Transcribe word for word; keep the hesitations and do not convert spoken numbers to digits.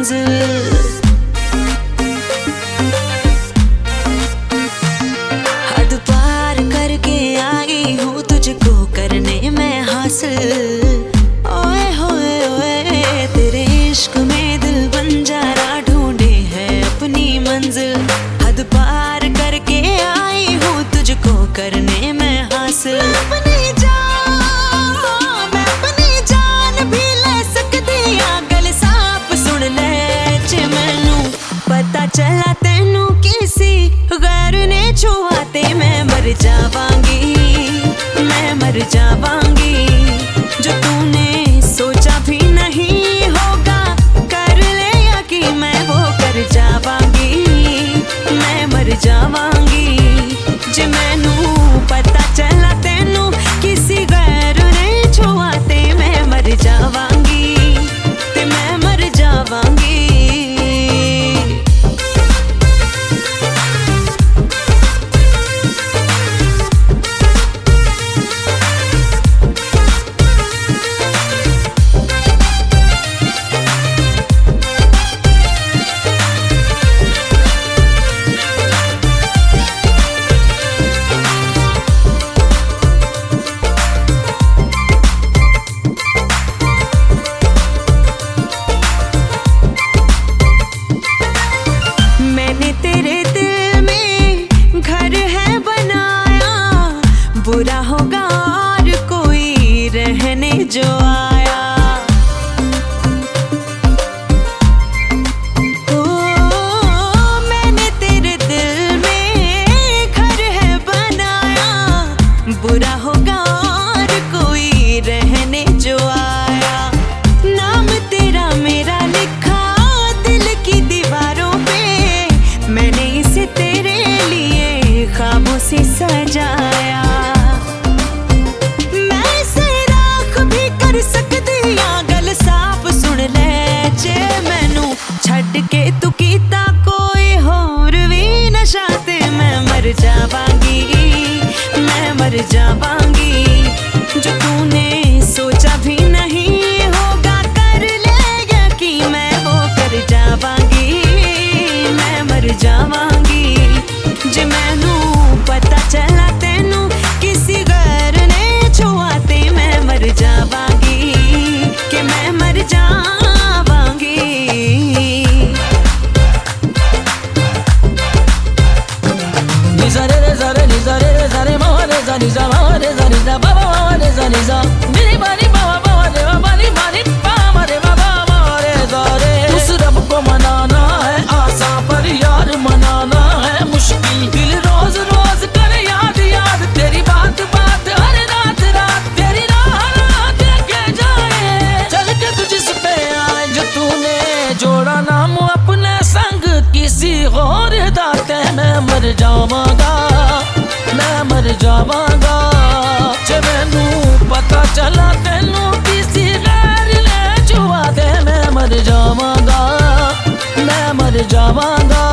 मंजिल। हद पार करके आई हूँ तुझको करने में हासिल। ओए होए ओए तेरे इश्क में दिल बंजारा ढूंढे है अपनी मंजिल। हद पार करके आई हूँ तुझको करने में हासिल। अपनी जान मैं अपनी जान भी ले सकती आ गल साफ सुन ले जे मैनू पता चला तेनू किसी गैर ने छुआ ते मैं मर जावांगी, मैं मर जावांगी। जो तूने सोचा भी नहीं होगा कर ले यकीन मैं वो कर जावांगी, मैं मर जावांगी। जे मैनू पता चला तेनू किसी गैर ने छुआ ते मैं मर जावांगी, ते मैं मर जावांगी। बुरा होगा और कोई रहने जो आया। ओ, मैंने तेरे दिल में घर है बनाया। बुरा होगा और कोई रहने जो आया। नाम तेरा मेरा लिखा दिल की दीवारों पे, मैंने इसे तेरे लिए ख्वाबों से सजाया। गल साफ सुन ले जे मैनू छड़ के तू कीता कोई होर भी नशा ते मैं मर जावांगी, मैं मर जावांगी। जो तूने सोचा भी नहीं होगा कर ले यकीन मैं वो कर जावांगी, मैं मर जावांगी। जे मैनू पता चला तेनू किसी गैर ने छुआ ते मैं मर जावांगी, कि मैं मर जावांगी। निजा रे रे सा रे निजा रे रे सा रे मा रे सा निजा मा रे सा निजा बा बा रे सा निजा मेरी बानी बा बा रे बा बानी बानी बा मा रे बा बा रे सा रे। उस रब को मनाना है आसान पर यार मनाना है मुश्किल। दिल रोज रोज कर याद याद तेरी बात बात हर रात रात तेरी राह राह देखे जाए। चल के तुझ पे आए जो तूने जोड़ा नाम अपने संग किसी और दाते मैं मर जावांगा, मैं मर जावांगा। जे मैनू पता चला तेनू किसी गैर ने छुआ दे मैं मर जावांगा, मैं मर जावांगा।